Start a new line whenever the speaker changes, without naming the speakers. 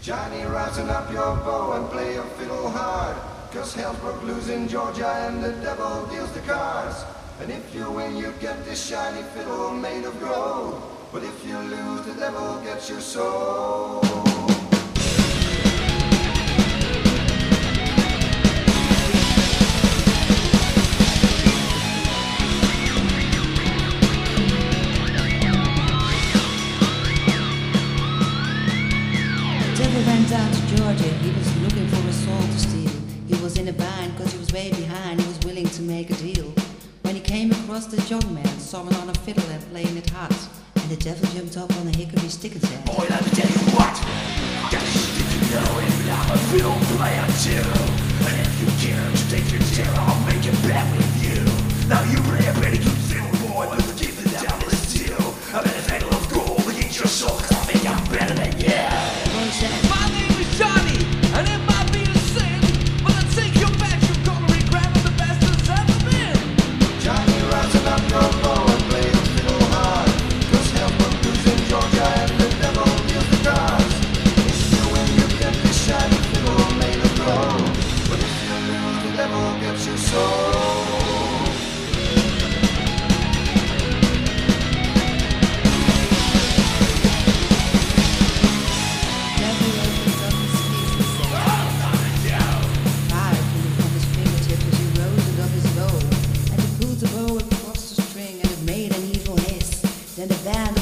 Johnny, rosin up your bow and play your fiddle hard, 'cause hell's broke loose in Georgia and the devil deals the cards. And if you win, you get this shiny fiddle made of gold. But if you lose, the devil gets your soul.
Devil went down to Georgia, he was looking for a soul to steal. He was in a bind cause he was way behind, he was willing to make a deal. When he came across the young man, sawing on a fiddle and playing it hot, and the devil jumped up on a hickory stick and said,
"Boy, let me tell you what, got a stick you know, and I'm a fiddle player too. And if you care to take your share, I'll make it back with you. Now you play a pretty good fiddle, boy, but give the devil his due. I bet a fiddle of gold against your soul, 'cause I think I'm better than you."
My name is Johnny, and it might be a sin, but I take your back, you're gonna regret the best that's ever been.
Johnny, rosin up your bow and play your fiddle hard, 'cause hell's broke loose in Georgia and the devil deals the cards. If you win, you get this shiny fiddle made of gold. But if you lose, the devil gets your soul.
Then the band